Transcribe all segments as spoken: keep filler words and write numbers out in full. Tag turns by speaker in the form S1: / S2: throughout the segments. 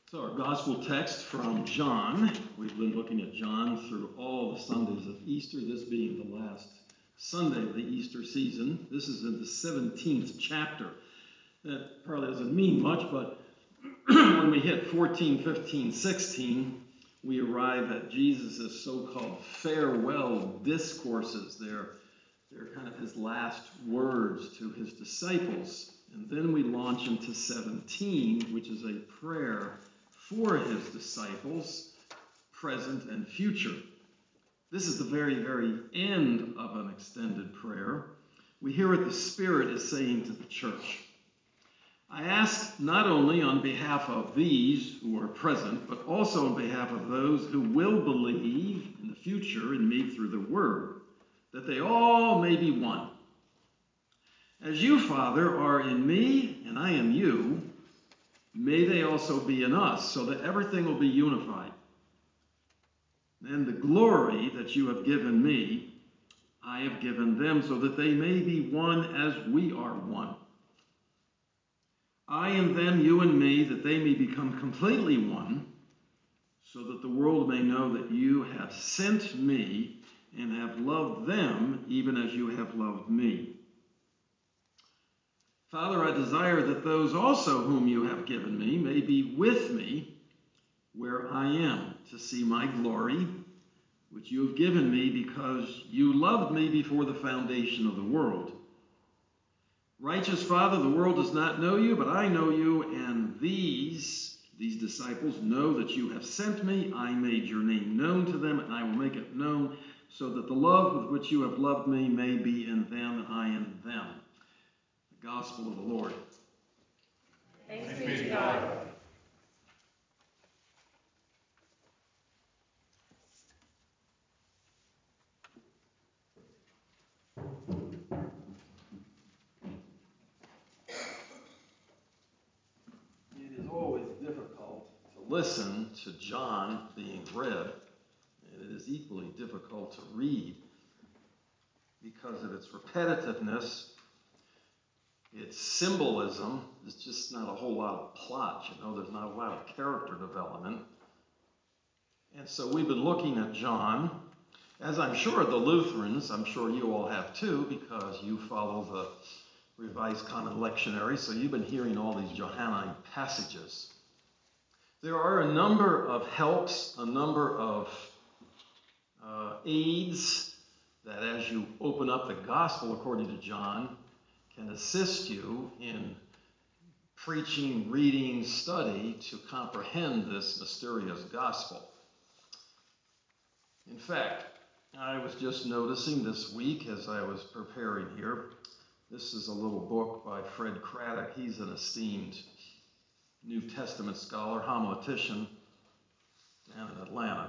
S1: So our gospel text from John, we've been looking at John through all the Sundays of Easter, this being the last Sunday of the Easter season. This is in the seventeenth chapter. That probably doesn't mean much, but when we hit fourteen, fifteen, sixteen, we arrive at Jesus' so-called farewell discourses. They're, they're kind of his last words to his disciples. And then we launch into seventeen, which is a prayer for his disciples, present and future. This is the very, very end of an extended prayer. We hear what the Spirit is saying to the church. I ask not only on behalf of these who are present, but also on behalf of those who will believe in the future in me through the word, that they all may be one. As you, Father, are in me and I am you, may they also be in us, so that everything will be unified. And the glory that you have given me, I have given them, so that they may be one as we are one. I and them, you and me, that they may become completely one, so that the world may know that you have sent me and have loved them, even as you have loved me. Father, I desire that those also whom you have given me may be with me where I am, to see my glory, which you have given me because you loved me before the foundation of the world. Righteous Father, the world does not know you, but I know you, and these, these disciples know that you have sent me. I made your name known to them, and I will make it known, so that the love with which you have loved me may be in them, and I in them. The Gospel of the Lord.
S2: Thanks be to God.
S1: It is always difficult to listen to John being read, and it is equally difficult to read because of its repetitiveness. Its symbolism is just not a whole lot of plot, you know, there's not a lot of character development. And so we've been looking at John, as I'm sure the Lutherans, I'm sure you all have too, because you follow the Revised Common Lectionary, so you've been hearing all these Johannine passages. There are a number of helps, a number of uh, aids that as you open up the Gospel according to John, can assist you in preaching, reading, study to comprehend this mysterious gospel. In fact, I was just noticing this week as I was preparing here, this is a little book by Fred Craddock. He's an esteemed New Testament scholar, homiletician, down in Atlanta.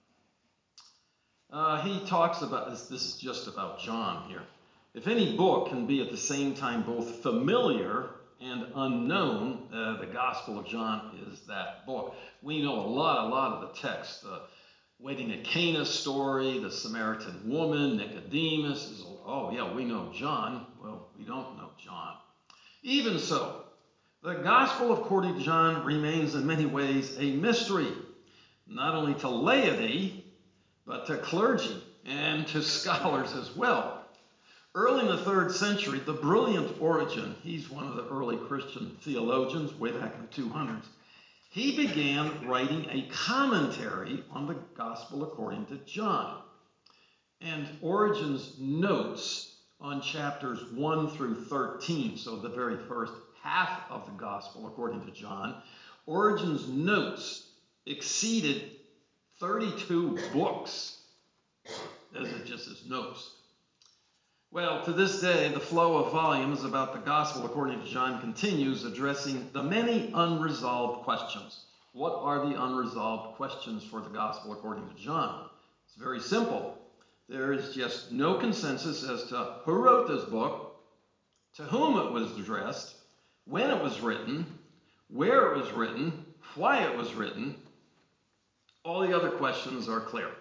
S1: Uh, he talks about this, this is just about John here. If any book can be at the same time both familiar and unknown, uh, the Gospel of John is that book. We know a lot, a lot of the text. The Waiting at Cana story, the Samaritan woman, Nicodemus. Is, oh, yeah, we know John. Well, we don't know John. Even so, the Gospel according to John remains in many ways a mystery, not only to laity, but to clergy and to scholars as well. Early in the third century, the brilliant Origen, he's one of the early Christian theologians way back in the two hundreds, he began writing a commentary on the Gospel according to John. And Origen's notes on chapters one through thirteen, so the very first half of the Gospel according to John, Origen's notes exceeded thirty-two books, as it just as notes. Well, to this day, the flow of volumes about the Gospel according to John continues, addressing the many unresolved questions. What are the unresolved questions for the Gospel according to John? It's very simple. There is just no consensus as to who wrote this book, to whom it was addressed, when it was written, where it was written, why it was written. All the other questions are clear.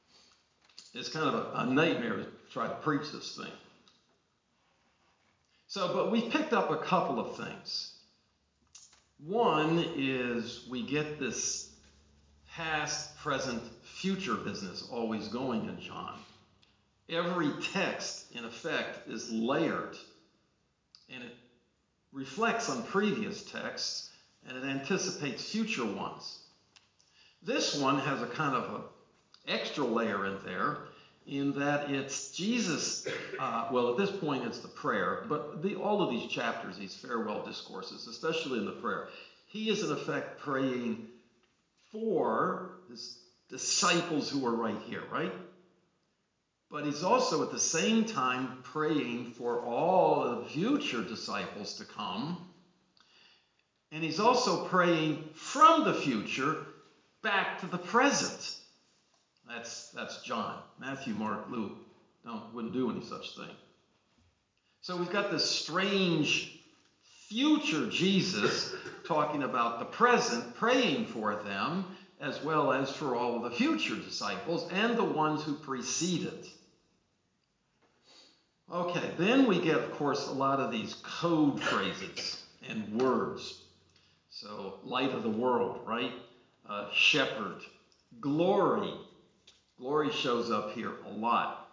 S1: It's kind of a, a nightmare to try to preach this thing. So, but we've picked up a couple of things. One is we get this past, present, future business always going in John. Every text, in effect, is layered, and it reflects on previous texts, and it anticipates future ones. This one has a kind of an extra layer in there, in that it's Jesus, uh, well, at this point it's the prayer, but the, all of these chapters, these farewell discourses, especially in the prayer, he is in effect praying for his disciples who are right here, right? But he's also at the same time praying for all the future disciples to come. And he's also praying from the future back to the present. That's that's John. Matthew, Mark, Luke don't wouldn't do any such thing. So we've got this strange future Jesus talking about the present, praying for them, as well as for all of the future disciples and the ones who preceded. Okay, then we get, of course, a lot of these code phrases and words. So, light of the world, right? Uh, shepherd. Glory. Glory shows up here a lot.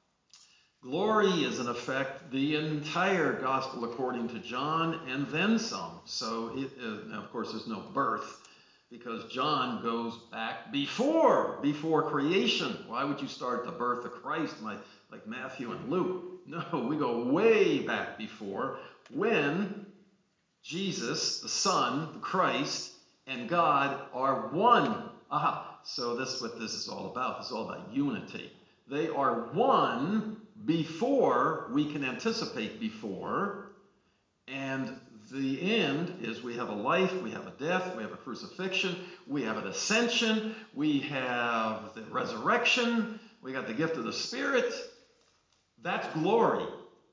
S1: Glory is, in effect, the entire gospel according to John, and then some. So, it, uh, now, of course, there's no birth, because John goes back before, before creation. Why would you start the birth of Christ like, like Matthew and Luke? No, we go way back before, when Jesus, the Son, the Christ, and God are one. Aha, so this is what this is all about. This is all about unity. They are one before we can anticipate before, and the end is we have a life, we have a death, we have a crucifixion, we have an ascension, we have the resurrection, we got the gift of the Spirit. That's glory.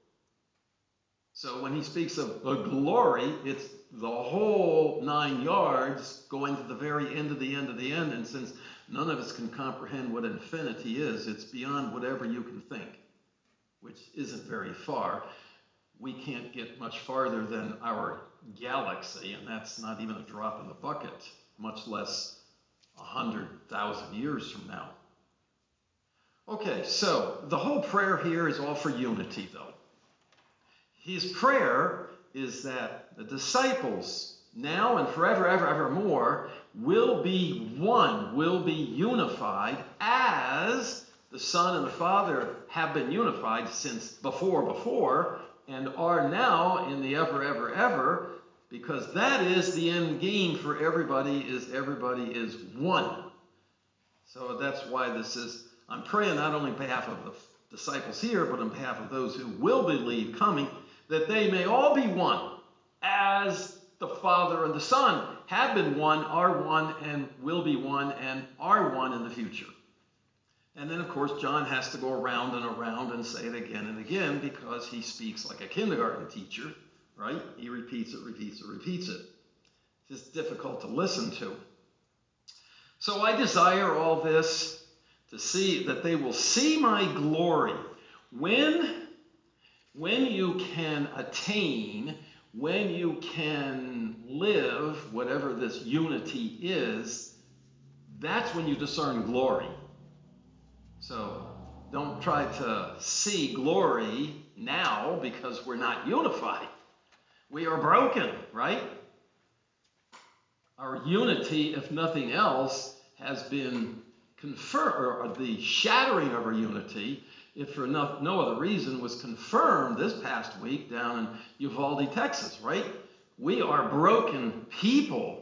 S1: So when he speaks of the glory, it's the whole nine yards going to the very end of the end of the end. And since none of us can comprehend what infinity is, it's beyond whatever you can think, which isn't very far. We can't get much farther than our galaxy, and that's not even a drop in the bucket, much less a hundred thousand years from now. Okay, so the whole prayer here is all for unity, though. His prayer is that the disciples, now and forever, ever, evermore, will be one, will be unified as the Son and the Father have been unified since before, before, and are now in the ever, ever, ever, because that is the end game for everybody, is everybody is one. So that's why this is, I'm praying not only on behalf of the disciples here, but on behalf of those who will believe coming, that they may all be one, as the Father and the Son have been one, are one, and will be one, and are one in the future. And then, of course, John has to go around and around and say it again and again, because he speaks like a kindergarten teacher, right? He repeats it, repeats it, repeats it. It's just difficult to listen to. So I desire all this to see that they will see my glory. When, when you can attain, when you can live whatever this unity is, that's when you discern glory. So don't try to see glory now, because we're not unified. We are broken, right? Our unity, if nothing else, has been confirmed, or the shattering of our unity, if for no, no other reason, was confirmed this past week down in Uvalde, Texas, right? We are broken people.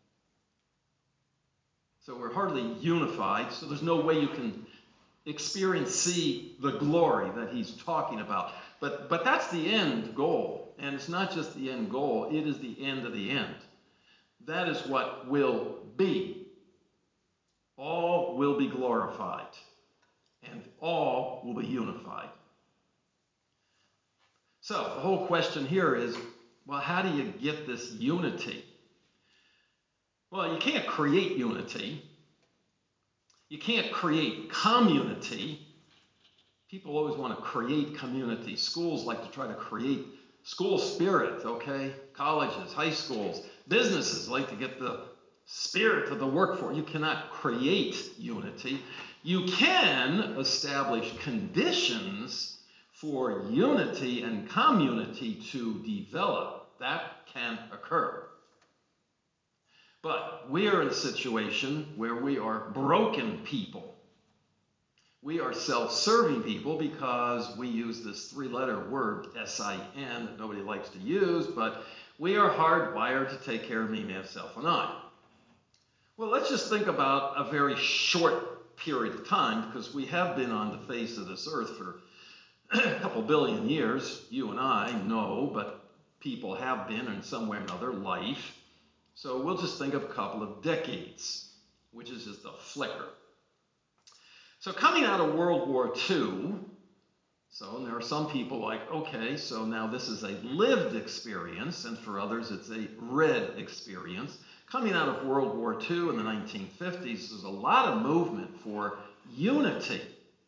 S1: So we're hardly unified, so there's no way you can experience, see the glory that he's talking about. But, but that's the end goal. And it's not just the end goal, it is the end of the end. That is what will be. All will be glorified, and all will be unified. So the whole question here is, well, how do you get this unity? Well, you can't create unity. You can't create community. People always want to create community. Schools like to try to create School spirit, okay? Colleges, high schools, businesses like to get the spirit of the workforce. You cannot create unity. You can establish conditions for unity and community to develop. That can occur. But we are in a situation where we are broken people. We are self-serving people because we use this three-letter word, S I N, that nobody likes to use, but we are hardwired to take care of me, myself, and I. Well, let's just think about a very short period of time, because we have been on the face of this earth for a couple billion years. You and I know, but people have been in some way or another life. So we'll just think of a couple of decades, which is just a flicker. So coming out of World War Two, so and there are some people like, okay, so now this is a lived experience, and for others it's a read experience. Coming out of World War Two in the nineteen fifties, there's a lot of movement for unity.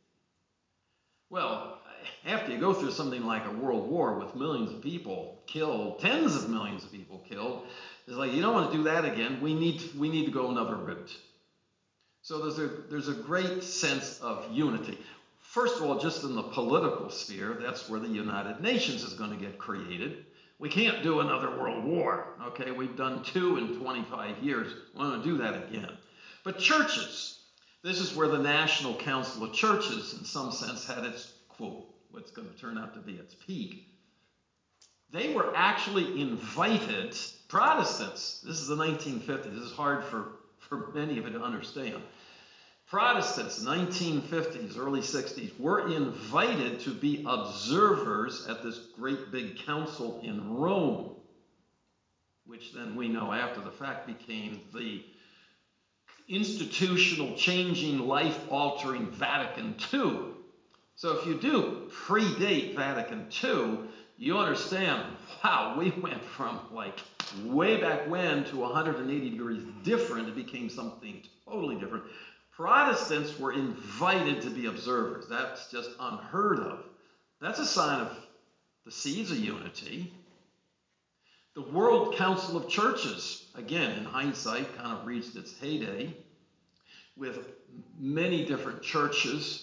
S1: Well, after you go through something like a world war with millions of people killed, tens of millions of people killed, it's like, you don't want to do that again. We need, we need to go another route. So there's a, there's a great sense of unity. First of all, just in the political sphere, that's where the United Nations is going to get created. We can't do another world war, okay? We've done two in twenty-five years. We want to do that again. But churches, this is where the National Council of Churches, in some sense, had its, quote, what's going to turn out to be its peak. They were actually invited, Protestants, this is the nineteen fifties, this is hard for, for many of you to understand. Protestants, nineteen fifties, early sixties, were invited to be observers at this great big council in Rome, which then we know after the fact became the institutional, changing, life-altering Vatican Two. So if you do predate Vatican Two, you understand, wow, we went from like way back when to one hundred eighty degrees different. It became something totally different. Protestants were invited to be observers. That's just unheard of. That's a sign of the seeds of unity. The World Council of Churches, again, in hindsight, kind of reached its heyday with many different churches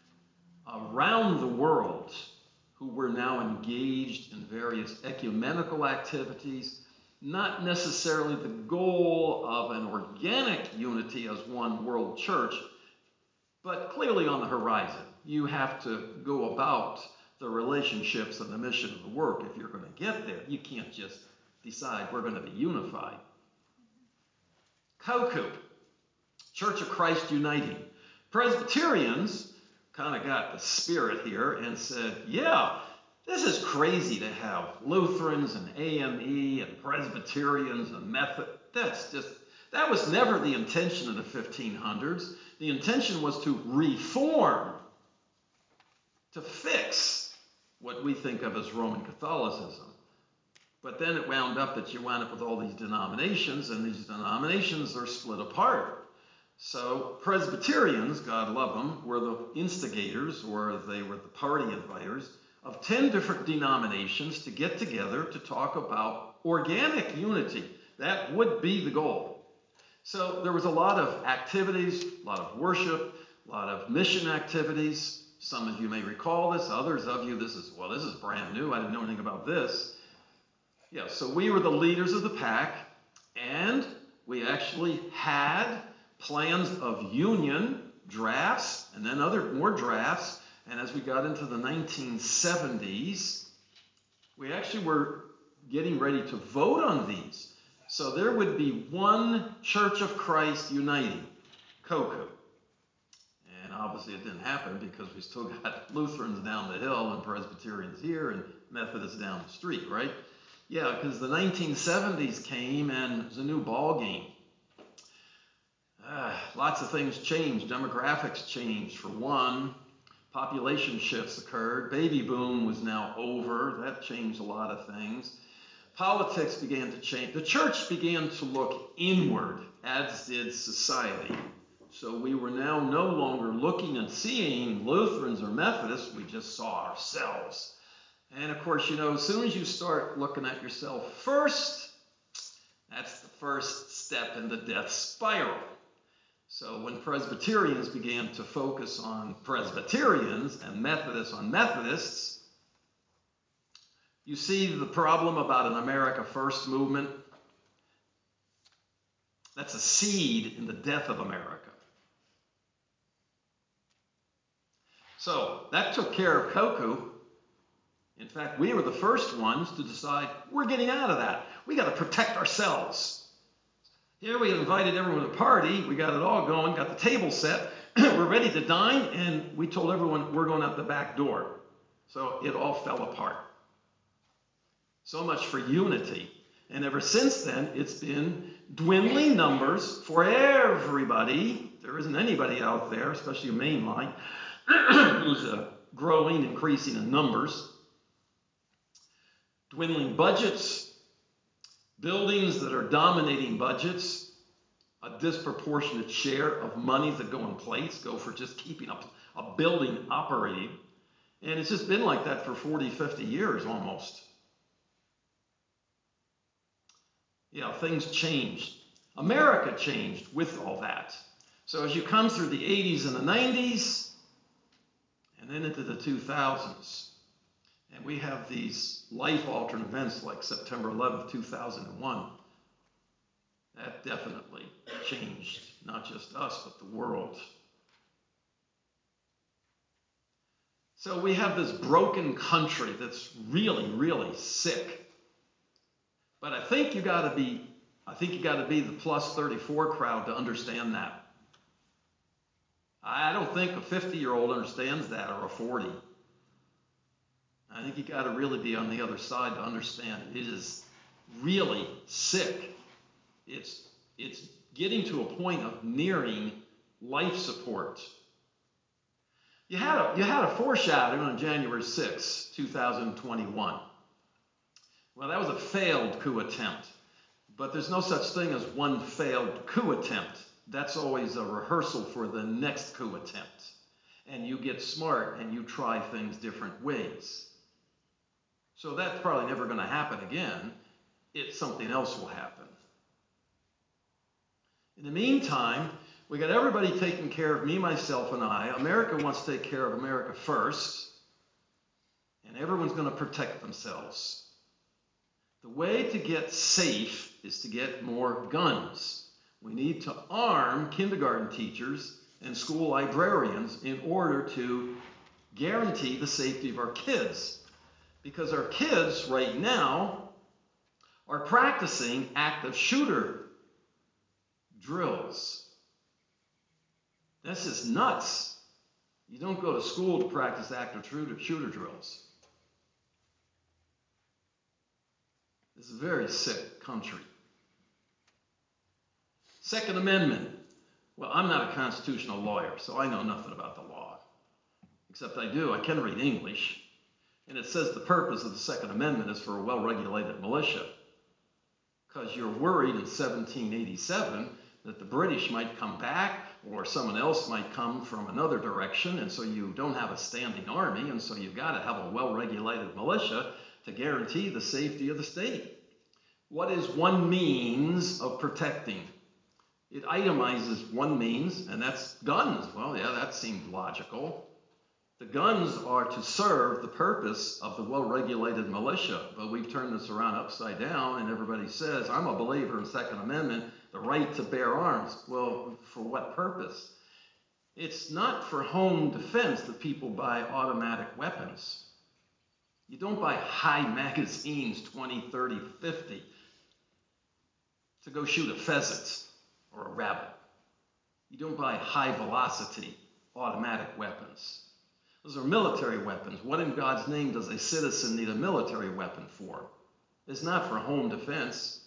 S1: around the world who were now engaged in various ecumenical activities, not necessarily the goal of an organic unity as one world church, but clearly on the horizon. You have to go about the relationships and the mission of the work if you're going to get there. You can't just decide we're going to be unified. C O C U, Church of Christ Uniting. Presbyterians kind of got the spirit here and said, yeah, this is crazy to have Lutherans and A M E and Presbyterians and Methodist. That's just, that was never the intention of the fifteen hundreds. The intention was to reform, to fix what we think of as Roman Catholicism. But then it wound up that you wound up with all these denominations, and these denominations are split apart. So Presbyterians, God love them, were the instigators, or they were the party inviters, of ten different denominations to get together to talk about organic unity. That would be the goal. So there was a lot of activities, a lot of worship, a lot of mission activities. Some of you may recall this. Others of you, this is, well, this is brand new. I didn't know anything about this. Yeah, so we were the leaders of the pack, and we actually had plans of union, drafts, and then other more drafts. And as we got into the nineteen seventies, we actually were getting ready to vote on these. So there would be one Church of Christ uniting, C O C U. And obviously it didn't happen because we still got Lutherans down the hill and Presbyterians here and Methodists down the street, right? Yeah, because the nineteen seventies came and it was a new ball game. Uh, lots of things changed. Demographics changed for one. Population shifts occurred. Baby boom was now over. That changed a lot of things. Politics began to change. The church began to look inward, as did society. So we were now no longer looking and seeing Lutherans or Methodists. We just saw ourselves. And of course, you know, as soon as you start looking at yourself first, that's the first step in the death spiral. So when Presbyterians began to focus on Presbyterians and Methodists on Methodists, you see the problem about an America First movement. That's a seed in the death of America. So that took care of Koku. In fact, we were the first ones to decide we're getting out of that. We got to protect ourselves. Here we invited everyone to party. We got it all going, got the table set. We're ready to dine, and we told everyone we're going out the back door. So it all fell apart. So much for unity. And ever since then, it's been dwindling numbers for everybody. There isn't anybody out there, especially a mainline, who's uh, growing, increasing in numbers. Dwindling budgets, buildings that are dominating budgets, a disproportionate share of money that go in place go for just keeping a, a building operating. And it's just been like that for forty, fifty years almost. Yeah, things changed. America changed with all that. So as you come through the eighties and the nineties, and then into the two thousands, and we have these life-altering events like September eleventh, two thousand one. That definitely changed not just us, but the world. So we have this broken country that's really, really sick. But I think you got to be, I think you got to be the plus thirty-four crowd to understand that. I don't think a fifty-year-old understands that, or a forty. I think you got to really be on the other side to understand it is really sick. It's it's getting to a point of nearing life support. You had a you had a foreshadowing on January sixth, two thousand twenty-one. Well, that was a failed coup attempt. But there's no such thing as one failed coup attempt. That's always a rehearsal for the next coup attempt. And you get smart and you try things different ways. So that's probably never going to happen again. It's something else will happen. In the meantime, we got everybody taking care of me, myself, and I. America wants to take care of America first. And everyone's going to protect themselves. The way to get safe is to get more guns. We need to arm kindergarten teachers and school librarians in order to guarantee the safety of our kids. Because our kids right now are practicing active shooter drills. This is nuts. You don't go to school to practice active shooter drills. This is a very sick country. Second Amendment. Well, I'm not a constitutional lawyer, so I know nothing about the law. Except I do, I can read English. And it says the purpose of the Second Amendment is for a well-regulated militia. Because you're worried in seventeen eighty-seven that the British might come back or someone else might come from another direction, and so you don't have a standing army, and so you've got to have a well-regulated militia to guarantee the safety of the state. What is one means of protecting? It itemizes one means, and that's guns. Well, yeah, that seems logical. The guns are to serve the purpose of the well-regulated militia, but we've turned this around upside down, and everybody says, I'm a believer in Second Amendment, the right to bear arms. Well, for what purpose? It's not for home defense that people buy automatic weapons. You don't buy high magazines, twenty, thirty, fifty, to go shoot a pheasant or a rabbit. You don't buy high velocity automatic weapons. Those are military weapons. What in God's name does a citizen need a military weapon for? It's not for home defense.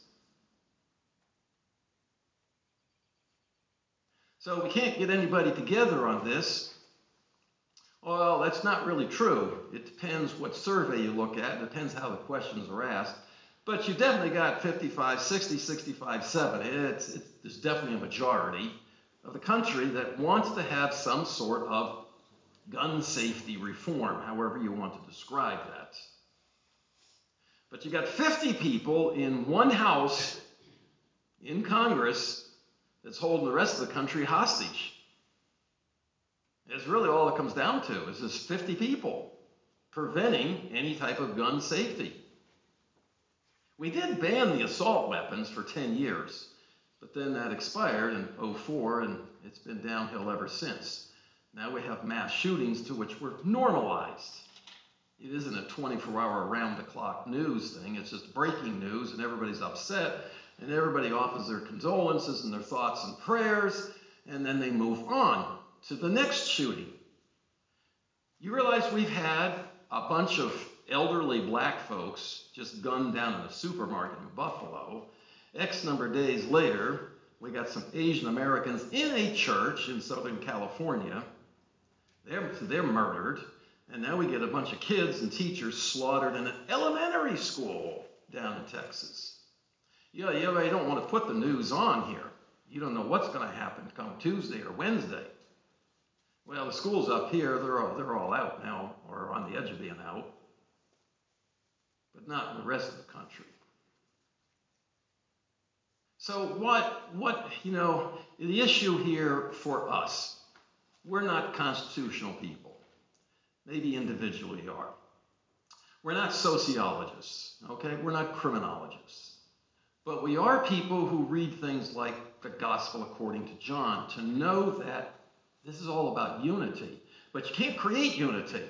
S1: So we can't get anybody together on this. Well, that's not really true. It depends what survey you look at. It depends how the questions are asked. But you definitely got fifty-five, sixty, sixty-five, seventy. It's, it's, there's definitely a majority of the country that wants to have some sort of gun safety reform, however you want to describe that. But you got fifty people in one house in Congress that's holding the rest of the country hostage. It's really all it comes down to is this fifty people preventing any type of gun safety. We did ban the assault weapons for ten years, but then that expired in oh four, and it's been downhill ever since. Now we have mass shootings to which we're normalized. It isn't a twenty-four hour around-the-clock news thing. It's just breaking news, and everybody's upset, and everybody offers their condolences and their thoughts and prayers, and then they move on to the next shooting. You realize we've had a bunch of elderly black folks just gunned down in a supermarket in Buffalo. X number of days later, we got some Asian Americans in a church in Southern California. They're, they're murdered. And now we get a bunch of kids and teachers slaughtered in an elementary school down in Texas. Yeah, you know, you don't want to put the news on here. You don't know what's going to happen come Tuesday or Wednesday. Well, the schools up here, they're all, they're all out now, or on the edge of being out, but not in the rest of the country. So what, what, you know, the issue here for us, we're not constitutional people. Maybe individually are. We're not sociologists, okay? We're not criminologists. But we are people who read things like the Gospel according to John to know that this is all about unity. But you can't create unity.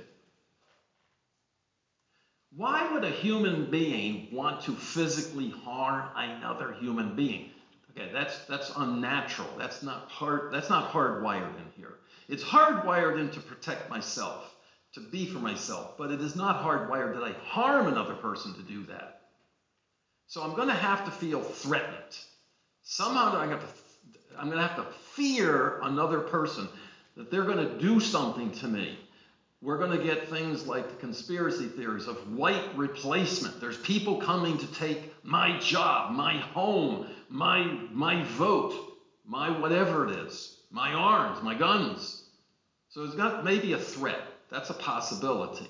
S1: Why would a human being want to physically harm another human being? Okay, that's that's unnatural. That's not hard, that's not hardwired in here. It's hardwired in to protect myself, to be for myself, but it is not hardwired that I harm another person to do that. So I'm going to have to feel threatened. Somehow I'm going to, I'm going to have to fear another person, that they're going to do something to me. We're going to get things like the conspiracy theories of white replacement. There's people coming to take my job, my home, my, my vote, my whatever it is, my arms, my guns. So it's got maybe a threat. That's a possibility.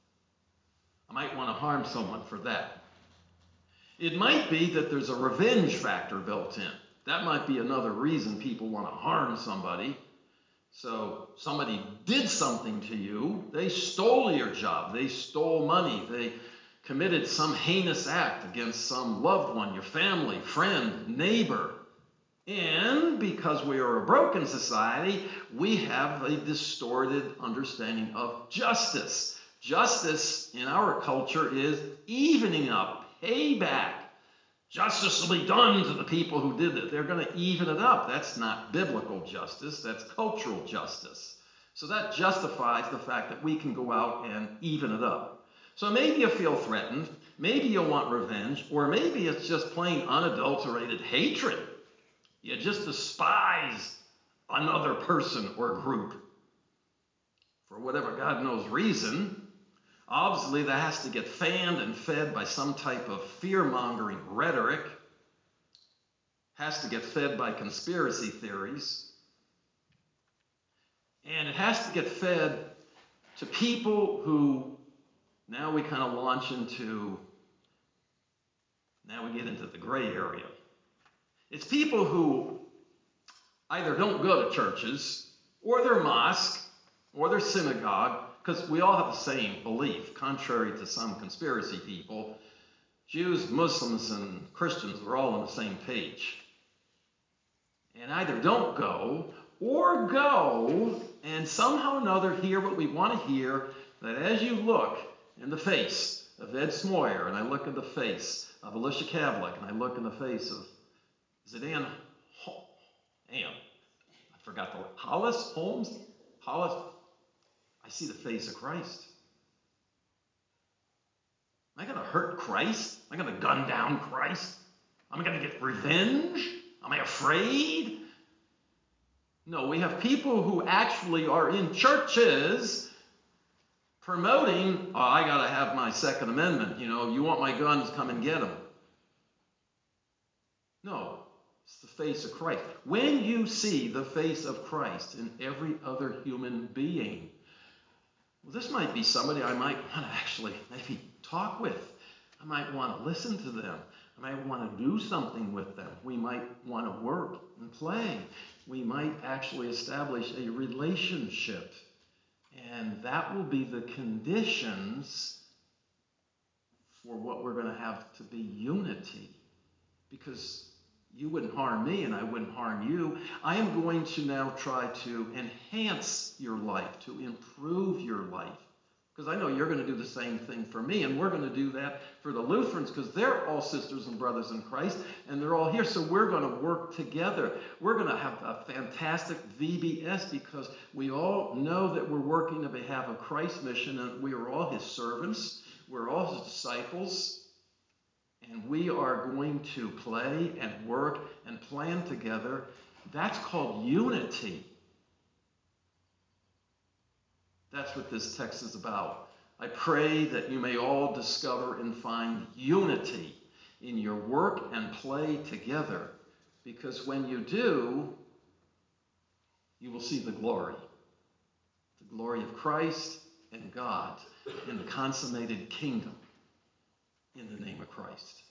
S1: I might want to harm someone for that. It might be that there's a revenge factor built in. That might be another reason people want to harm somebody. So somebody did something to you. They stole your job. They stole money. They committed some heinous act against some loved one, your family, friend, neighbor. And because we are a broken society, we have a distorted understanding of justice. Justice in our culture is evening up, payback. Justice will be done to the people who did it. They're going to even it up. That's not biblical justice. That's cultural justice. So that justifies the fact that we can go out and even it up. So maybe you feel threatened. Maybe you want revenge. Or maybe it's just plain unadulterated hatred. You just despise another person or group for whatever God knows reason. Obviously, that has to get fanned and fed by some type of fear-mongering rhetoric. Has to get fed by conspiracy theories. And it has to get fed to people who, now we kind of launch into, now we get into the gray area. It's people who either don't go to churches, or their mosque, or their synagogue, because we all have the same belief, contrary to some conspiracy people. Jews, Muslims, and Christians, we're all on the same page. And either don't go, or go, and somehow or another hear what we want to hear, that as you look in the face of Ed Smoyer, and I look in the face of Alicia Kavlik, and I look in the face of, is it Ann? Ann. I forgot the, Hollis? Holmes? Hollis? I see the face of Christ. Am I going to hurt Christ? Am I going to gun down Christ? Am I going to get revenge? Am I afraid? No, we have people who actually are in churches promoting, oh, I got to have my Second Amendment. You know, you want my guns, come and get them. No, it's the face of Christ. When you see the face of Christ in every other human being, well, this might be somebody I might want to actually maybe talk with. I might want to listen to them. I might want to do something with them. We might want to work and play. We might actually establish a relationship. And that will be the conditions for what we're going to have to be unity. Because you wouldn't harm me and I wouldn't harm you. I am going to now try to enhance your life, to improve your life. Because I know you're going to do the same thing for me, and we're going to do that for the Lutherans because they're all sisters and brothers in Christ, and they're all here. So we're going to work together. We're going to have a fantastic V B S because we all know that we're working on behalf of Christ's mission, and we are all his servants. We're all his disciples. And we are going to play and work and plan together. That's called unity. That's what this text is about. I pray that you may all discover and find unity in your work and play together. Because when you do, you will see the glory. The glory of Christ and God in the consummated kingdom in the name of Christ.